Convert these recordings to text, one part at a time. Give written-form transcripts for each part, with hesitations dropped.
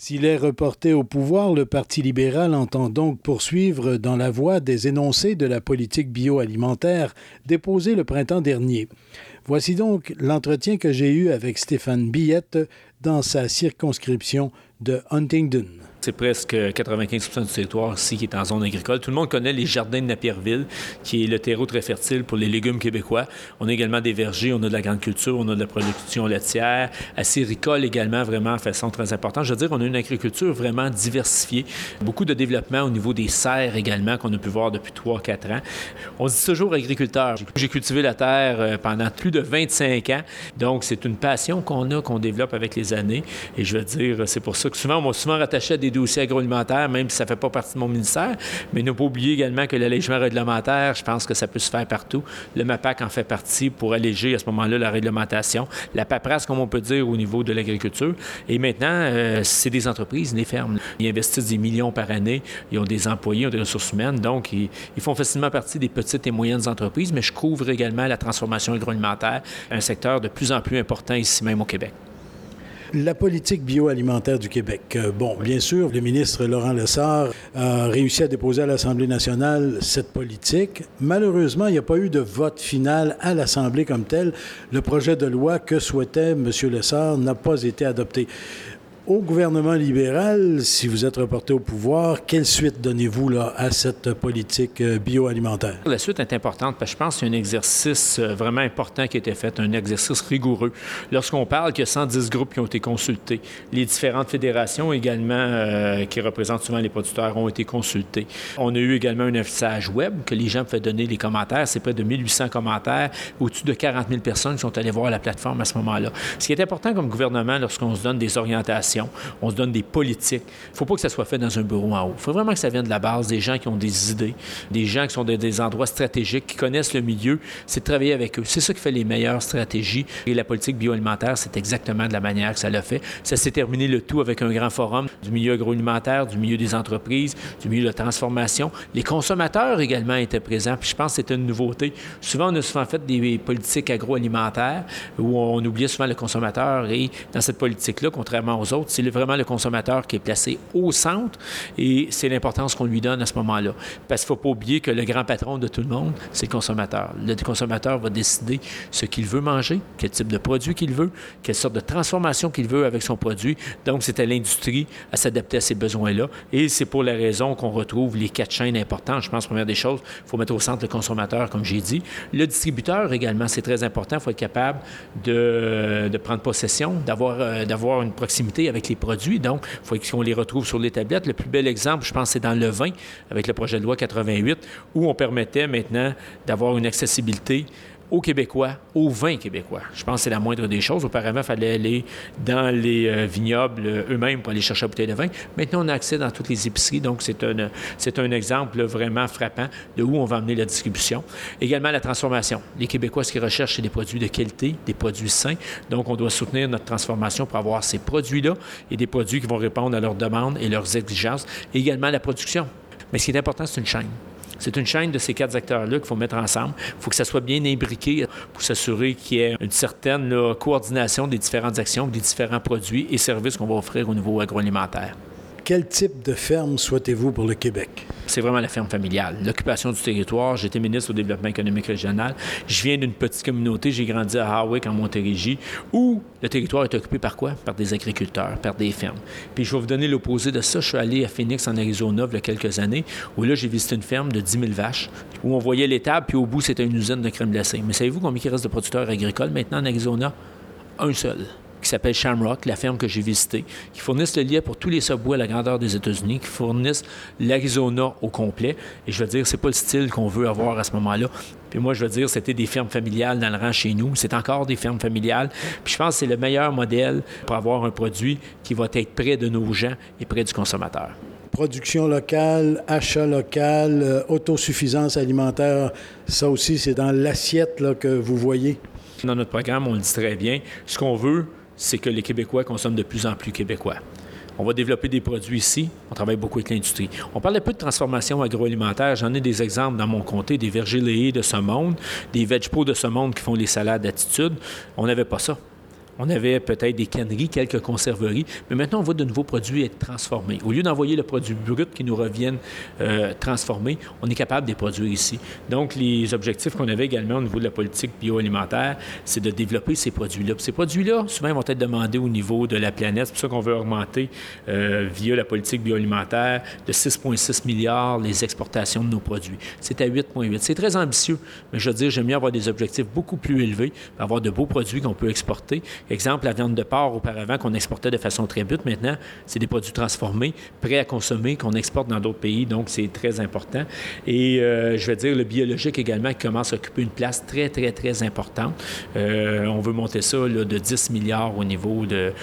S'il est reporté au pouvoir, le Parti libéral entend donc poursuivre dans la voie des énoncés de la politique bioalimentaire déposée le printemps dernier. Voici donc l'entretien que j'ai eu avec Stéphane Billette dans sa circonscription de Huntingdon. C'est presque 95% du territoire ici qui est en zone agricole. Tout le monde connaît les jardins de Napierville, qui est le terreau très fertile pour les légumes québécois. On a également des vergers, on a de la grande culture, on a de la production laitière, acéricole également, vraiment de façon très importante. Je veux dire, on a une agriculture vraiment diversifiée. Beaucoup de développement au niveau des serres également, qu'on a pu voir depuis 3-4 ans. On se dit toujours agriculteur. J'ai cultivé la terre pendant plus de 25 ans. Donc, c'est une passion qu'on développe avec les années. Et je veux dire, c'est pour ça que souvent, on m'a souvent rattaché à des dossiers agroalimentaires, même si ça ne fait pas partie de mon ministère. Mais ne pas oublier également que l'allègement réglementaire, je pense que ça peut se faire partout. Le MAPAC en fait partie pour alléger à ce moment-là la réglementation, la paperasse, comme on peut dire, au niveau de l'agriculture. Et maintenant, c'est des entreprises, des fermes. Ils investissent des millions par année, ils ont des employés, ils ont des ressources humaines, donc ils font facilement partie des petites et moyennes entreprises, mais je couvre également la transformation agroalimentaire, un secteur de plus en plus important ici même au Québec. La politique bioalimentaire du Québec. Bon, bien sûr, le ministre Laurent Lessard a réussi à déposer à l'Assemblée nationale cette politique. Malheureusement, il n'y a pas eu de vote final à l'Assemblée comme tel. Le projet de loi que souhaitait M. Lessard n'a pas été adopté. Au gouvernement libéral, si vous êtes reporté au pouvoir, quelle suite donnez-vous là, à cette politique bioalimentaire? La suite est importante parce que je pense qu'il y a un exercice vraiment important qui a été fait, un exercice rigoureux. Lorsqu'on parle qu'il y a 110 groupes qui ont été consultés, les différentes fédérations également qui représentent souvent les producteurs ont été consultées. On a eu également un affichage web que les gens pouvaient donner les commentaires. C'est près de 1800 commentaires, au-dessus de 40 000 personnes qui sont allées voir la plateforme à ce moment-là. Ce qui est important comme gouvernement lorsqu'on se donne des orientations, on se donne des politiques. Il ne faut pas que ça soit fait dans un bureau en haut. Il faut vraiment que ça vienne de la base, des gens qui ont des idées, des gens qui sont dans des endroits stratégiques, qui connaissent le milieu. C'est de travailler avec eux. C'est ça qui fait les meilleures stratégies. Et la politique bioalimentaire, c'est exactement de la manière que ça l'a fait. Ça s'est terminé le tout avec un grand forum du milieu agroalimentaire, du milieu des entreprises, du milieu de la transformation. Les consommateurs également étaient présents. Puis je pense que c'était une nouveauté. Souvent, on a souvent fait des politiques agroalimentaires où on oubliait souvent le consommateur. Et dans cette politique-là, contrairement aux autres, c'est vraiment le consommateur qui est placé au centre et c'est l'importance qu'on lui donne à ce moment-là. Parce qu'il ne faut pas oublier que le grand patron de tout le monde, c'est le consommateur. Le consommateur va décider ce qu'il veut manger, quel type de produit qu'il veut, quelle sorte de transformation qu'il veut avec son produit. Donc, c'est à l'industrie à s'adapter à ces besoins-là. Et c'est pour la raison qu'on retrouve les 4 chaînes importantes. Je pense, première des choses, il faut mettre au centre le consommateur, comme j'ai dit. Le distributeur également, c'est très important. Il faut être capable de prendre possession, d'avoir une proximité avec les produits. Donc, il faut qu'on les retrouve sur les tablettes. Le plus bel exemple, je pense, c'est dans le vin, avec le projet de loi 88, où on permettait maintenant d'avoir une accessibilité aux Québécois, aux vins québécois. Je pense que c'est la moindre des choses. Auparavant, il fallait aller dans les vignobles eux-mêmes pour aller chercher la bouteille de vin. Maintenant, on a accès dans toutes les épiceries. Donc, c'est un exemple là, vraiment frappant de où on va amener la distribution. Également, la transformation. Les Québécois, ce qu'ils recherchent, c'est des produits de qualité, des produits sains. Donc, on doit soutenir notre transformation pour avoir ces produits-là et des produits qui vont répondre à leurs demandes et leurs exigences. Et également, la production. Mais ce qui est important, c'est une chaîne. C'est une chaîne de ces 4 acteurs-là qu'il faut mettre ensemble. Il faut que ça soit bien imbriqué pour s'assurer qu'il y ait une certaine coordination des différentes actions, des différents produits et services qu'on va offrir au niveau agroalimentaire. Quel type de ferme souhaitez-vous pour le Québec? C'est vraiment la ferme familiale. L'occupation du territoire. J'étais ministre au développement économique régional. Je viens d'une petite communauté. J'ai grandi à Hawick, en Montérégie, où le territoire est occupé par quoi? Par des agriculteurs, par des fermes. Puis je vais vous donner l'opposé de ça. Je suis allé à Phoenix, en Arizona, il y a quelques années, où là, j'ai visité une ferme de 10 000 vaches, où on voyait l'étable, puis au bout, c'était une usine de crème glacée. Mais savez-vous combien il reste de producteurs agricoles maintenant en Arizona? Un seul, qui s'appelle Shamrock, la ferme que j'ai visitée, qui fournissent le lait pour tous les Subway à la grandeur des États-Unis, qui fournissent l'Arizona au complet. Et je veux dire, c'est pas le style qu'on veut avoir à ce moment-là. Puis moi, je veux dire, c'était des fermes familiales dans le rang chez nous. C'est encore des fermes familiales. Puis je pense que c'est le meilleur modèle pour avoir un produit qui va être près de nos gens et près du consommateur. Production locale, achat local, autosuffisance alimentaire, ça aussi, c'est dans l'assiette là, que vous voyez? Dans notre programme, on le dit très bien. Ce qu'on veut, c'est que les Québécois consomment de plus en plus québécois. On va développer des produits ici. On travaille beaucoup avec l'industrie. On parle un peu de transformation agroalimentaire. J'en ai des exemples dans mon comté, des vergers laitiers de ce monde, des VegPro de ce monde qui font les salades d'attitude. On n'avait pas ça. On avait peut-être des canneries, quelques conserveries, mais maintenant, on voit de nouveaux produits être transformés. Au lieu d'envoyer le produit brut qui nous revienne transformé, on est capable de les produire ici. Donc, les objectifs qu'on avait également au niveau de la politique bioalimentaire, c'est de développer ces produits-là. Puis ces produits-là, souvent, vont être demandés au niveau de la planète. C'est pour ça qu'on veut augmenter, via la politique bioalimentaire, de 6,6 milliards les exportations de nos produits. C'est à 8,8. C'est très ambitieux, mais je veux dire, j'aime mieux avoir des objectifs beaucoup plus élevés, avoir de beaux produits qu'on peut exporter. Exemple, la viande de porc, auparavant, qu'on exportait de façon très brute, maintenant, c'est des produits transformés, prêts à consommer, qu'on exporte dans d'autres pays, donc c'est très important. Et je vais dire, le biologique également qui commence à occuper une place très, très, très importante. On veut monter ça là, de 10 milliards au niveau de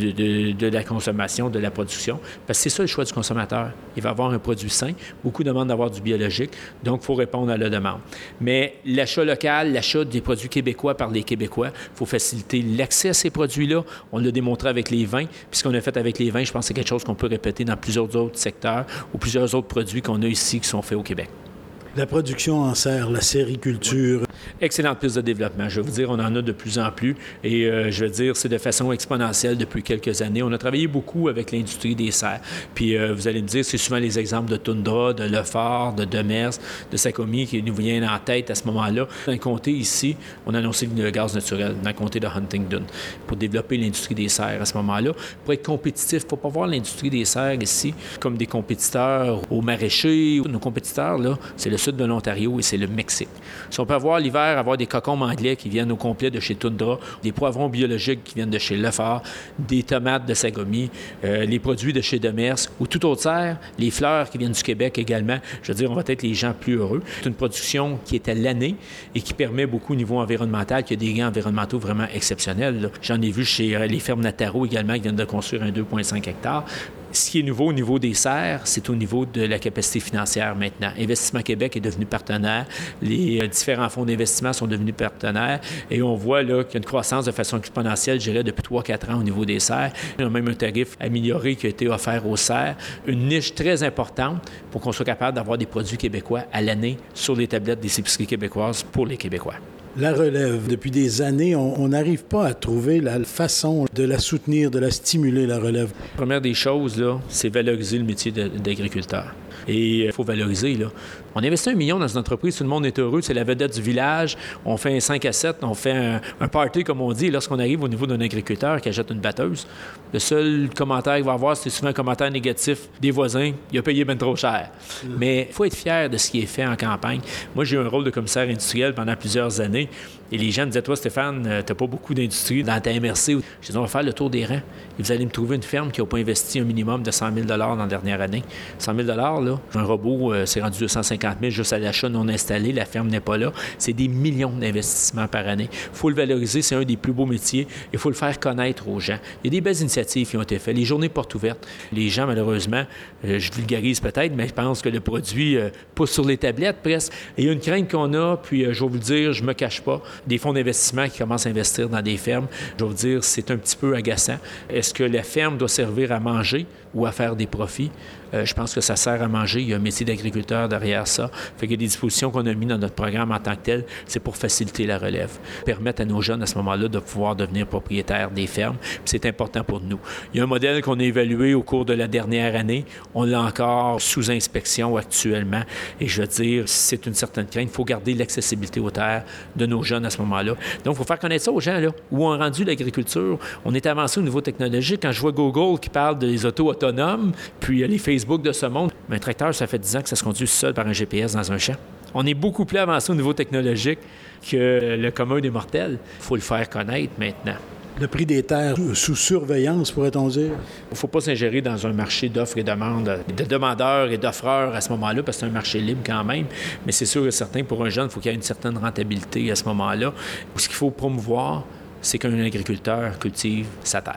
la consommation, de la production, parce que c'est ça le choix du consommateur. Il va avoir un produit sain. Beaucoup demandent d'avoir du biologique, donc il faut répondre à la demande. Mais l'achat local, l'achat des produits québécois par les Québécois, il faut faciliter l'accès à ces produits-là. On l'a démontré avec les vins. Puis ce qu'on a fait avec les vins, je pense que c'est quelque chose qu'on peut répéter dans plusieurs autres secteurs ou plusieurs autres produits qu'on a ici qui sont faits au Québec. La production en serre, la sériculture. Oui. Excellente piste de développement. Je vais vous dire, on en a de plus en plus et je veux dire, c'est de façon exponentielle depuis quelques années. On a travaillé beaucoup avec l'industrie des serres. Puis vous allez me dire, c'est souvent les exemples de Tundra, de Lefort, de Demers, de Sacomi qui nous viennent en tête à ce moment-là. Dans le comté ici, on a annoncé le gaz naturel dans le comté de Huntingdon pour développer l'industrie des serres à ce moment-là. Pour être compétitif, il ne faut pas voir l'industrie des serres ici comme des compétiteurs aux maraîchers. Nos compétiteurs, là, c'est le sud de l'Ontario et c'est le Mexique. Si on peut avoir l'hiver, avoir des cocombes anglais qui viennent au complet de chez Tundra, des poivrons biologiques qui viennent de chez Lefort, des tomates de Sagomi, les produits de chez Demers ou tout autre serre, les fleurs qui viennent du Québec également. Je veux dire, on va être les gens plus heureux. C'est une production qui est à l'année et qui permet beaucoup au niveau environnemental, qui a des gains environnementaux vraiment exceptionnels, là. J'en ai vu chez les fermes Nataro également qui viennent de construire un 2,5 hectares. Ce qui est nouveau au niveau des serres, c'est au niveau de la capacité financière maintenant. Investissement Québec est devenu partenaire. Les différents fonds d'investissement sont devenus partenaires. Et on voit là qu'il y a une croissance de façon exponentielle, je dirais, depuis 3-4 ans au niveau des serres. Il y a même un tarif amélioré qui a été offert aux serres. Une niche très importante pour qu'on soit capable d'avoir des produits québécois à l'année sur les tablettes des épiceries québécoises pour les Québécois. La relève, depuis des années, on n'arrive pas à trouver la façon de la soutenir, de la stimuler, la relève. La première des choses, là, c'est valoriser le métier d'agriculteur. Et il faut valoriser, là. On investit 1 million dans une entreprise, tout le monde est heureux, c'est la vedette du village. On fait un 5 à 7, on fait un party, comme on dit. Et lorsqu'on arrive au niveau d'un agriculteur qui achète une batteuse, le seul commentaire qu'il va avoir, c'est souvent un commentaire négatif des voisins. Il a payé bien trop cher. Mais il faut être fier de ce qui est fait en campagne. Moi, j'ai eu un rôle de commissaire industriel pendant plusieurs années. Et les gens me disaient, toi, Stéphane, tu n'as pas beaucoup d'industrie dans ta MRC. Je disais, on va faire le tour des rangs. Et vous allez me trouver une ferme qui n'a pas investi un minimum de 100 000 dans la dernière année. 100 000 là, un robot, c'est rendu 250 000 juste à l'achat non installé. La ferme n'est pas là. C'est des millions d'investissements par année. Il faut le valoriser. C'est un des plus beaux métiers. Il faut le faire connaître aux gens. Il y a des belles initiatives qui ont été faites. Les journées portes ouvertes. Les gens, malheureusement, je vulgarise peut-être, mais je pense que le produit pousse sur les tablettes presque. Et il y a une crainte qu'on a, puis je vais vous le dire, je ne me cache pas, des fonds d'investissement qui commencent à investir dans des fermes. Je vais vous dire, c'est un petit peu agaçant. Est-ce que la ferme doit servir à manger ou à faire des profits? Je pense que ça sert à manger. Il y a un métier d'agriculteur derrière ça. Fait qu'il y a des dispositions qu'on a mises dans notre programme en tant que tel, c'est pour faciliter la relève. Permettre à nos jeunes, à ce moment-là, de pouvoir devenir propriétaires des fermes. Puis c'est important pour nous. Il y a un modèle qu'on a évalué au cours de la dernière année. On l'a encore sous inspection actuellement. Et je veux dire, c'est une certaine crainte. Il faut garder l'accessibilité aux terres de nos jeunes à ce moment-là. Donc, il faut faire connaître ça aux gens, là. Où on a rendu l'agriculture? On est avancé au niveau technologique. Quand je vois Google qui parle des autos autonomes, puis les Facebook de ce monde, un tracteur, ça fait 10 ans que ça se conduit seul par un GPS dans un champ. On est beaucoup plus avancé au niveau technologique que le commun des mortels. Il faut le faire connaître maintenant. Le prix des terres sous surveillance, pourrait-on dire? Il ne faut pas s'ingérer dans un marché d'offres et demandes, de demandeurs et d'offreurs à ce moment-là, parce que c'est un marché libre quand même. Mais c'est sûr et certain, pour un jeune, il faut qu'il y ait une certaine rentabilité à ce moment-là. Ce qu'il faut promouvoir, c'est qu'un agriculteur cultive sa terre.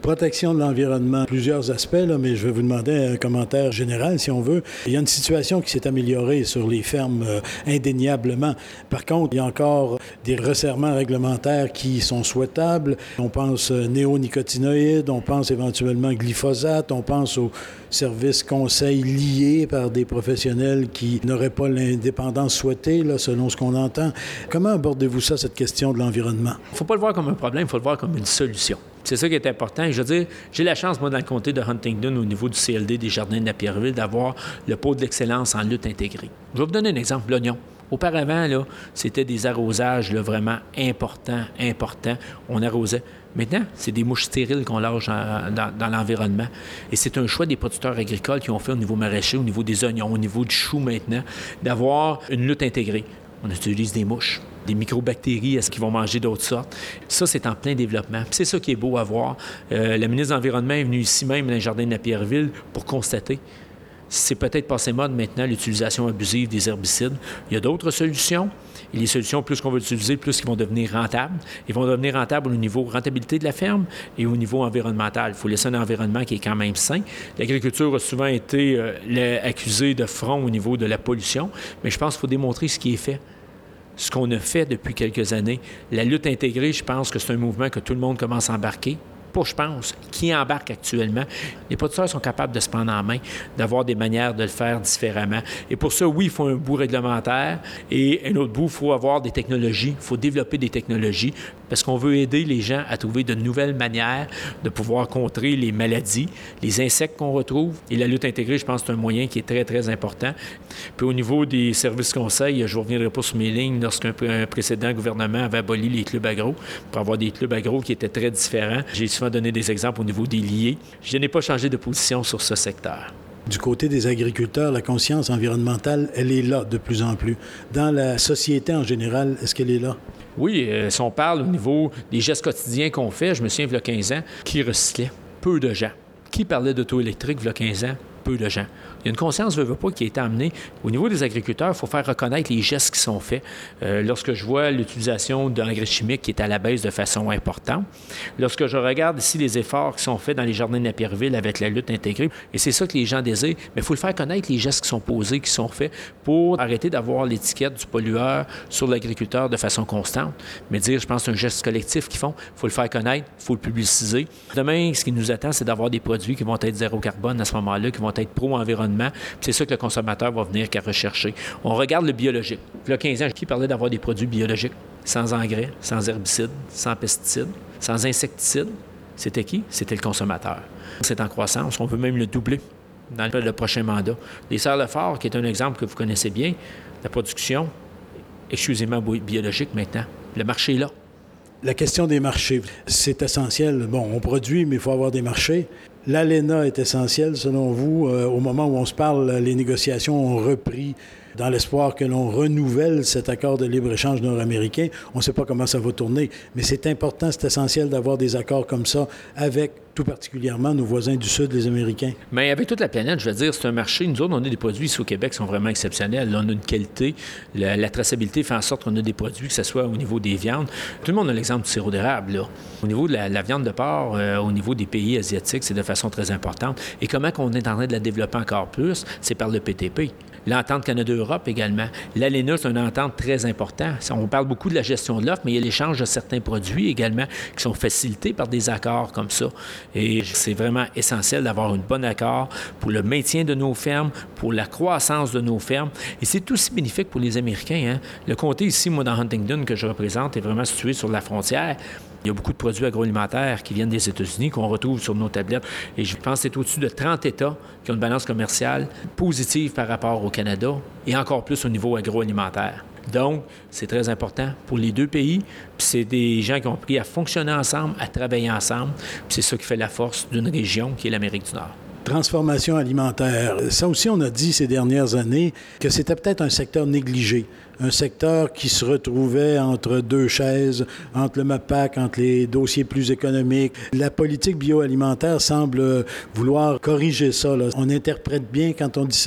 Protection de l'environnement, plusieurs aspects, là, mais je vais vous demander un commentaire général, si on veut. Il y a une situation qui s'est améliorée sur les fermes indéniablement. Par contre, il y a encore des resserrements réglementaires qui sont souhaitables. On pense néonicotinoïdes, on pense éventuellement glyphosate, on pense aux services conseils liés par des professionnels qui n'auraient pas l'indépendance souhaitée, là, selon ce qu'on entend. Comment abordez-vous ça, cette question de l'environnement? Il ne faut pas le voir comme un problème, il faut le voir comme une solution. C'est ça qui est important. Et je veux dire, j'ai la chance, moi, dans le comté de Huntingdon, au niveau du CLD des Jardins de Napierville, d'avoir le pôle d'excellence en lutte intégrée. Je vais vous donner un exemple, l'oignon. Auparavant, là, c'était des arrosages là, vraiment importants. On arrosait. Maintenant, c'est des mouches stériles qu'on lâche dans l'environnement. Et c'est un choix des producteurs agricoles qui ont fait au niveau maraîcher, au niveau des oignons, au niveau du chou maintenant, d'avoir une lutte intégrée. On utilise des mouches, des microbactéries, est-ce qu'ils vont manger d'autres sortes? Ça, c'est en plein développement. Puis c'est ça qui est beau à voir. La ministre de l'Environnement est venue ici même dans les jardins de Napierville pour constater. C'est peut-être passé mode maintenant, l'utilisation abusive des herbicides. Il y a d'autres solutions. Et les solutions, plus qu'on va utiliser, plus ils vont devenir rentables. Ils vont devenir rentables au niveau rentabilité de la ferme et au niveau environnemental. Il faut laisser un environnement qui est quand même sain. L'agriculture a souvent été accusée de front au niveau de la pollution, mais je pense qu'il faut démontrer ce qui est fait. Ce qu'on a fait depuis quelques années. La lutte intégrée, je pense que c'est un mouvement que tout le monde commence à embarquer. Pas, je pense, qui embarque actuellement. Les producteurs sont capables de se prendre en main, d'avoir des manières de le faire différemment. Et pour ça, oui, il faut un bout réglementaire et un autre bout, il faut avoir des technologies, il faut développer des technologies parce qu'on veut aider les gens à trouver de nouvelles manières de pouvoir contrer les maladies, les insectes qu'on retrouve. Et la lutte intégrée, je pense que c'est un moyen qui est très, très important. Puis au niveau des services conseils, je ne reviendrai pas sur mes lignes lorsqu'un précédent gouvernement avait aboli les clubs agro pour avoir des clubs agro qui étaient très différents. J'ai souvent donné des exemples au niveau des liés. Je n'ai pas changé de position sur ce secteur. Du côté des agriculteurs, la conscience environnementale, elle est là de plus en plus. Dans la société en général, est-ce qu'elle est là? Oui, si on parle au niveau des gestes quotidiens qu'on fait, je me souviens, il y a 15 ans, qui recyclait? Peu de gens. Qui parlait d'auto électrique il y a 15 ans? Peu de gens. Il y a une conscience, veut pas, qui a été amenée. Au niveau des agriculteurs, il faut faire reconnaître les gestes qui sont faits. Lorsque je vois l'utilisation d'engrais chimiques qui est à la baisse de façon importante, lorsque je regarde ici les efforts qui sont faits dans les jardins de Napierville avec la lutte intégrée, et c'est ça que les gens désirent, mais il faut le faire connaître, les gestes qui sont posés, qui sont faits, pour arrêter d'avoir l'étiquette du pollueur sur l'agriculteur de façon constante. Mais dire, je pense, c'est un geste collectif qu'ils font. Il faut le faire connaître, il faut le publiciser. Demain, ce qui nous attend, c'est d'avoir des produits qui vont être zéro carbone à ce moment-là, qui vont être pro-environnement. C'est ça que le consommateur va venir qu'à rechercher. On regarde le biologique. Il y a 15 ans, qui parlait d'avoir des produits biologiques, sans engrais, sans herbicides, sans pesticides, sans insecticides? C'était qui? C'était le consommateur. C'est en croissance. On veut même le doubler dans le prochain mandat. Les Serres-Lefort, qui est un exemple que vous connaissez bien, la production exclusivement biologique maintenant. Le marché est là. La question des marchés, c'est essentiel. Bon, on produit, mais il faut avoir des marchés. L'ALENA est essentiel, selon vous. Au moment où on se parle, les négociations ont repris dans l'espoir que l'on renouvelle cet accord de libre-échange nord-américain. On ne sait pas comment ça va tourner, mais c'est important, c'est essentiel d'avoir des accords comme ça avec tout particulièrement nos voisins du Sud, les Américains. Mais avec toute la planète, je veux dire, c'est un marché. Nous autres, on a des produits ici au Québec qui sont vraiment exceptionnels. Là, on a une qualité. La traçabilité fait en sorte qu'on a des produits, que ce soit au niveau des viandes. Tout le monde a l'exemple du sirop d'érable, là. Au niveau de la viande de porc, au niveau des pays asiatiques, c'est de façon très importante. Et comment on est en train de la développer encore plus? C'est par le PTP. L'entente Canada-Europe également. L'ALENA, c'est une entente très importante. On parle beaucoup de la gestion de l'offre, mais il y a l'échange de certains produits également qui sont facilités par des accords comme ça. Et c'est vraiment essentiel d'avoir un bon accord pour le maintien de nos fermes, pour la croissance de nos fermes. Et c'est aussi bénéfique pour les Américains, hein? Le comté ici, moi, dans Huntingdon, que je représente, est vraiment situé sur la frontière. Il y a beaucoup de produits agroalimentaires qui viennent des États-Unis, qu'on retrouve sur nos tablettes. Et je pense que c'est au-dessus de 30 États qui ont une balance commerciale positive par rapport au Canada et encore plus au niveau agroalimentaire. Donc, c'est très important pour les deux pays. Puis c'est des gens qui ont appris à fonctionner ensemble, à travailler ensemble. Puis c'est ça qui fait la force d'une région qui est l'Amérique du Nord. Transformation alimentaire. Ça aussi, on a dit ces dernières années que c'était peut-être un secteur négligé, un secteur qui se retrouvait entre deux chaises, entre le MAPAC, entre les dossiers plus économiques. La politique bioalimentaire semble vouloir corriger ça, là. On interprète bien quand on dit ça.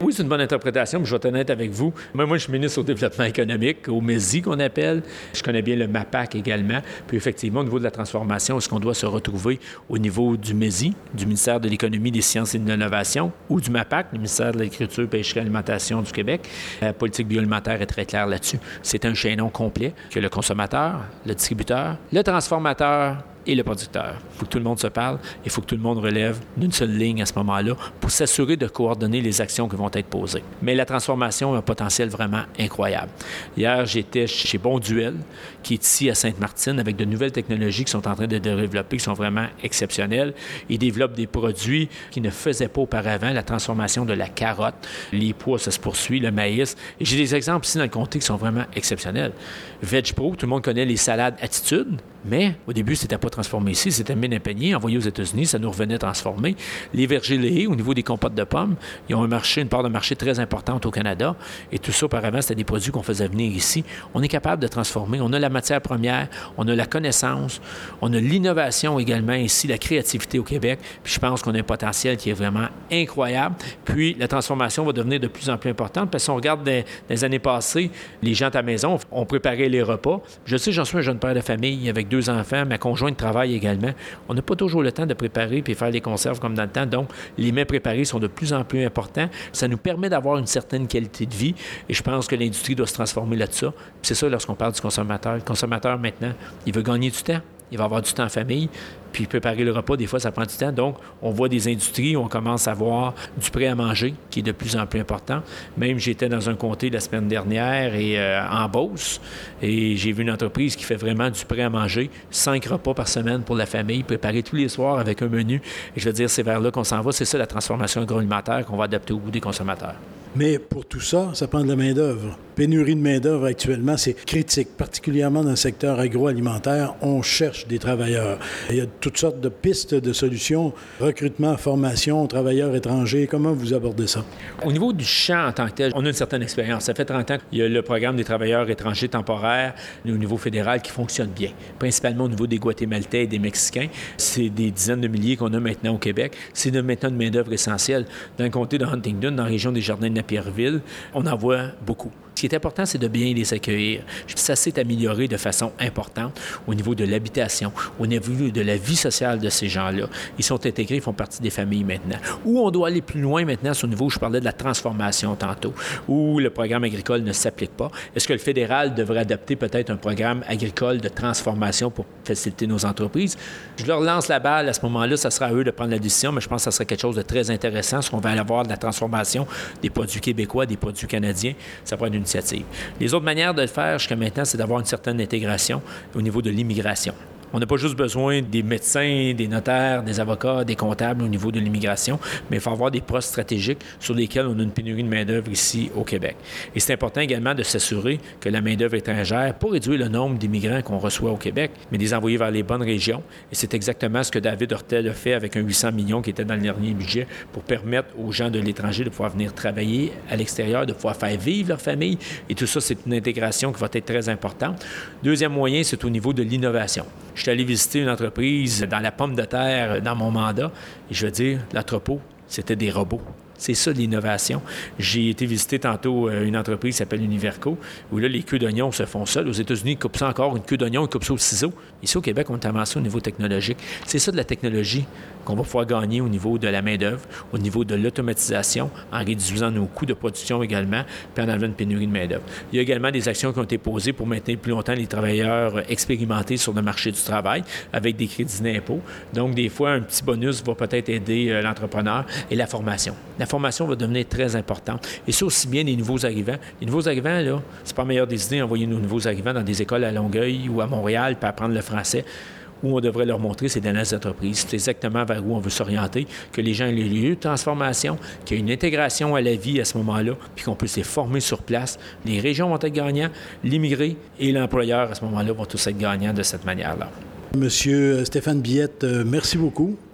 Oui, c'est une bonne interprétation, mais je vais être honnête avec vous. Moi, je suis ministre au développement économique, au MESI qu'on appelle. Je connais bien le MAPAC également. Puis effectivement, au niveau de la transformation, est-ce qu'on doit se retrouver au niveau du MESI, du ministère de l'Économie, des Sciences et de l'Innovation, ou du MAPAC, le ministère de l'Agriculture, Pêcherie et Alimentation du Québec? La politique bioalimentaire est très claire là-dessus. C'est un chaînon complet que le consommateur, le distributeur, le transformateur et le producteur. Il faut que tout le monde se parle, il faut que tout le monde relève d'une seule ligne à ce moment-là pour s'assurer de coordonner les actions qui vont être posées. Mais la transformation a un potentiel vraiment incroyable. Hier, j'étais chez Bonduel, qui est ici à Sainte-Martine, avec de nouvelles technologies qui sont en train de développer, qui sont vraiment exceptionnelles. Ils développent des produits qui ne faisaient pas auparavant, la transformation de la carotte, les pois, ça se poursuit, le maïs. Et j'ai des exemples ici dans le comté qui sont vraiment exceptionnels. VegPro, tout le monde connaît les salades Attitude, mais au début, c'était pas transformé ici, c'était mis dans un panier, envoyé aux États-Unis, ça nous revenait transformé. Les vergers laités, au niveau des compotes de pommes, ils ont une part de marché très importante au Canada. Et tout ça, auparavant, c'était des produits qu'on faisait venir ici. On est capable de transformer. On a la matière première, on a la connaissance, on a l'innovation également ici, la créativité au Québec. Puis je pense qu'on a un potentiel qui est vraiment incroyable. Puis la transformation va devenir de plus en plus importante parce qu'on regarde des années passées, les gens à la maison ont préparé les repas. Je sais, j'en suis un jeune père de famille avec 2 enfants, ma conjointe travaille également. On n'a pas toujours le temps de préparer puis faire les conserves comme dans le temps. Donc, les mets préparés sont de plus en plus importants. Ça nous permet d'avoir une certaine qualité de vie et je pense que l'industrie doit se transformer là-dessus. C'est ça lorsqu'on parle du consommateur. Le consommateur, maintenant, il veut gagner du temps. Il va avoir du temps en famille, puis préparer le repas, des fois, ça prend du temps. Donc, on voit des industries où on commence à voir du prêt à manger qui est de plus en plus important. Même, j'étais dans un comté la semaine dernière et en Beauce, et j'ai vu une entreprise qui fait vraiment du prêt à manger, 5 repas par semaine pour la famille, préparés tous les soirs avec un menu. Et je veux dire, c'est vers là qu'on s'en va. C'est ça, la transformation agroalimentaire qu'on va adapter au goût des consommateurs. Mais pour tout ça, ça prend de la main-d'œuvre. Pénurie de main-d'œuvre actuellement, c'est critique, particulièrement dans le secteur agroalimentaire. On cherche des travailleurs. Il y a toutes sortes de pistes de solutions, recrutement, formation, travailleurs étrangers. Comment vous abordez ça? Au niveau du champ en tant que tel, on a une certaine expérience. Ça fait 30 ans qu'il y a le programme des travailleurs étrangers temporaires au niveau fédéral qui fonctionne bien, principalement au niveau des Guatémaltais et des Mexicains. C'est des dizaines de milliers qu'on a maintenant au Québec. C'est maintenant une main-d'œuvre essentielle. Dans le comté de Huntingdon, dans la région des Jardins de Napierville, on en voit beaucoup. Ce qui est important, c'est de bien les accueillir. Ça s'est amélioré de façon importante au niveau de l'habitation, au niveau de la vie sociale de ces gens-là. Ils sont intégrés, ils font partie des familles maintenant. Où on doit aller plus loin maintenant, c'est au niveau où je parlais de la transformation tantôt, où le programme agricole ne s'applique pas. Est-ce que le fédéral devrait adopter peut-être un programme agricole de transformation pour faciliter nos entreprises? Je leur lance la balle à ce moment-là, ça sera à eux de prendre la décision, mais je pense que ça serait quelque chose de très intéressant, parce qu'on va aller avoir de la transformation des produits québécois, des produits canadiens. Ça pourrait être une initiative. Les autres manières de le faire jusqu'à maintenant, c'est d'avoir une certaine intégration au niveau de l'immigration. On n'a pas juste besoin des médecins, des notaires, des avocats, des comptables au niveau de l'immigration, mais il faut avoir des postes stratégiques sur lesquels on a une pénurie de main-d'œuvre ici au Québec. Et c'est important également de s'assurer que la main-d'œuvre étrangère, pour réduire le nombre d'immigrants qu'on reçoit au Québec, mais les envoyer vers les bonnes régions. Et c'est exactement ce que David Hortel a fait avec un 800 millions qui était dans le dernier budget pour permettre aux gens de l'étranger de pouvoir venir travailler à l'extérieur, de pouvoir faire vivre leur famille. Et tout ça, c'est une intégration qui va être très importante. Deuxième moyen, c'est au niveau de l'innovation. Je suis allé visiter une entreprise dans la pomme de terre dans mon mandat et je veux dire, l'entrepôt, c'était des robots. C'est ça l'innovation. J'ai été visiter tantôt une entreprise qui s'appelle Univerco, où là, les queues d'oignons se font seuls. Aux États-Unis, ils coupent ça encore, une queue d'oignon, ils coupent ça au ciseau. Ici, au Québec, on est avancé au niveau technologique. C'est ça de la technologie qu'on va pouvoir gagner au niveau de la main-d'œuvre, au niveau de l'automatisation, en réduisant nos coûts de production également, puis en enlevant une pénurie de main-d'œuvre. Il y a également des actions qui ont été posées pour maintenir plus longtemps les travailleurs expérimentés sur le marché du travail avec des crédits d'impôt. Donc, des fois, un petit bonus va peut-être aider l'entrepreneur et la formation. La formation va devenir très importante. Et ça aussi bien les nouveaux arrivants. Les nouveaux arrivants, là, c'est pas la meilleure des idées d'envoyer nos nouveaux arrivants dans des écoles à Longueuil ou à Montréal pour apprendre le français. Où on devrait leur montrer, c'est dans les entreprises. C'est exactement vers où on veut s'orienter, que les gens aient les lieux de transformation, qu'il y ait une intégration à la vie à ce moment-là, puis qu'on puisse les former sur place. Les régions vont être gagnants, l'immigré et l'employeur à ce moment-là vont tous être gagnants de cette manière-là. Monsieur Stéphane Billette, merci beaucoup.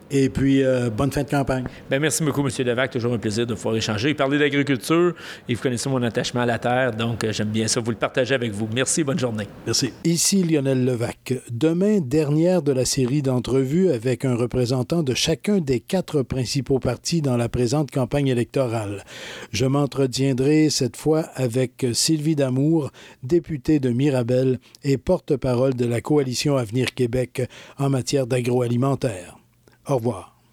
Et puis, bonne fin de campagne. Bien, merci beaucoup, M. Levac. Toujours un plaisir de pouvoir échanger et parler d'agriculture. Et vous connaissez mon attachement à la terre, donc j'aime bien ça vous le partager avec vous. Merci, bonne journée. Merci. Ici Lionel Levac. Demain, dernière de la série d'entrevues avec un représentant de chacun des 4 principaux partis dans la présente campagne électorale. Je m'entretiendrai cette fois avec Sylvie Damour, députée de Mirabel et porte-parole de la Coalition Avenir Québec en matière d'agroalimentaire. Au revoir.